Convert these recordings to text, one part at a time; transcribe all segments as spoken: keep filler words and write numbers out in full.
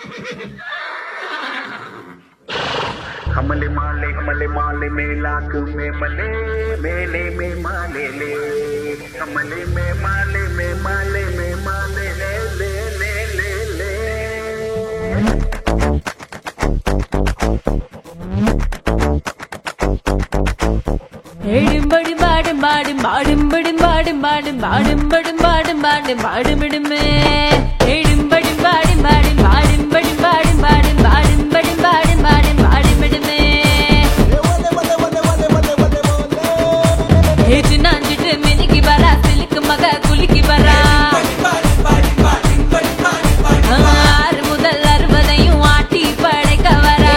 हमले माले हमले माले में लाख में मले मेले में माले ले हमले में माले में माले में माले ले ले ले ले ले ஏடும்படி மாடு மாடு மாடும்படி மாடு மாடு மாடும்படி மாடு மாடு மாடுமிடுமே ஏடும்படி மாடு மாடு மாடும்படி மாடு மாடு மாடும்படி மாடு மாடு மாடுமிடுமே ஏச்சு நாஞ்சிட்டு மினிக்கு வரா சிலுக்கு மக குலுக்கி வரா ஆறு முதல் அறுபதையும் ஆட்டி படைக்க வரா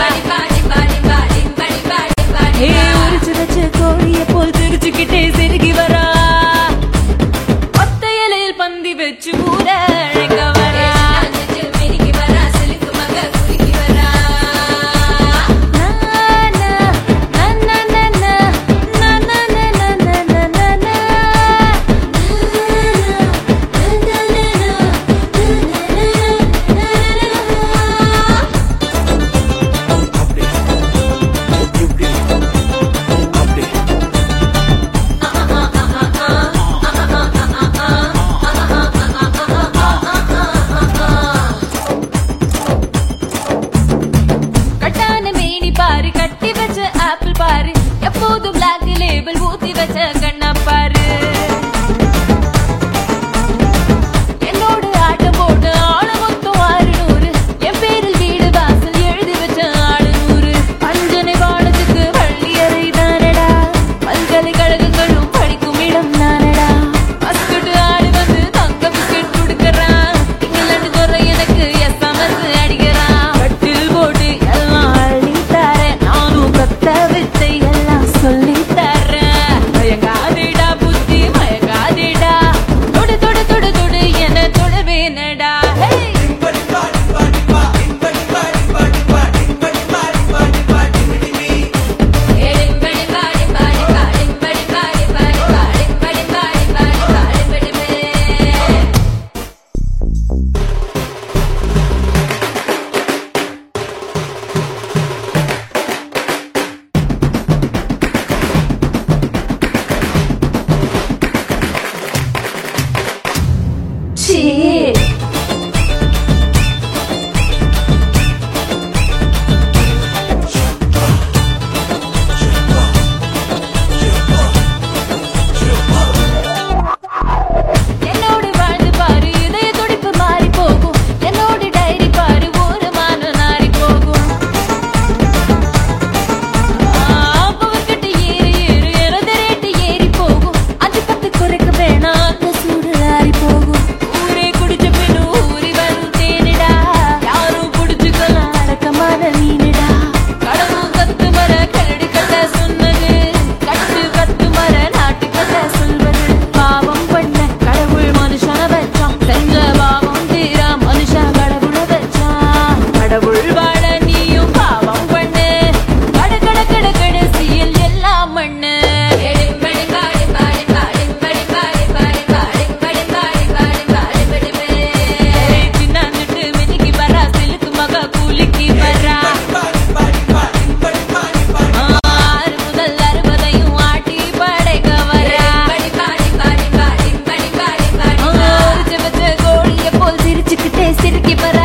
உரிச்சு வச்ச கோழிய போல் சிரிச்சுக்கிட்டே சிறுகி வரா ஒத்த இலையில் பந்தி வச்சு ஊர அழைக்க வரா எப்போதும் பிளாக் லேபிள் ஊத்தி வச்ச கண்ணா பாரு என்னோடு ஆட்டம் போட்டு ஆள மொத்தம் ஆறு நூறு என் பேரில் வீடு வாசல் எழுதி வச்ச ஆளு நூறு பஞ்சனை பாடத்துக்கு பள்ளியறை தானடா பல்கலைக்கழகங்களும் படிக்கும் இடம் தானடா பஸ்கட்டு ஆடு வந்து தங்க பிஸ்கெட் கொடுக்கறான் இங்கிலாந்து துறை எனக்கு எஸ் அமர்ந்து அடிக்கிறான் கட்டில் போட்டு எல்லாம் அள்ளி தார நானும் கத்த வித்தை சொல்லி தரேன் மயங்காதேடா புத்தி மயங்காதேடா தொடு தொடு தொடு தொடு என தொடுவேனடா என்னோடு வாழ்ந்து பாரு இதய துடிப்பு மாறி போகும் என்னோடு டைரி பாரு ஒரு மான நாரி போகும் பவர்கிட்ட ஏறி ஏறு எனது ரேட்டு ஏறி போகும் அஞ்சு பத்து குறைக்க வேணாம் அந்த சூடு ஆறி போகும் ஊரே குடிச்ச பின்னு ஊறி வரும் தேனிடா யாரும் குடிச்சுக்கலாம் அடக்கமான மீனிடா கடவுள் கத்து மர கரடி கட்ட சொன்னது கட்டு கத்து மர நாட்டு கட்ட சொல்வது பாவம் பண்ண கடவுள் மனுஷன வச்சான் செஞ்ச பாவம் தீரா மனுஷன் கடவுள வச்சான் கடவுள் வாழ நீயும் பாவம் பண்ணு கட கட கட கடைசியில் எல்லாம் மண்ணு சின்னாந்துட்டு மினிக்கு வரா சிலுக்கு மக கூலிக்கு வரா ஆறு முதல் அறுபதையும் ஆட்டி படைக்க வரா உரிச்சு வச்ச கோழிய போல் சிரிச்சுக்கிட்டே சிரிக்கி வரா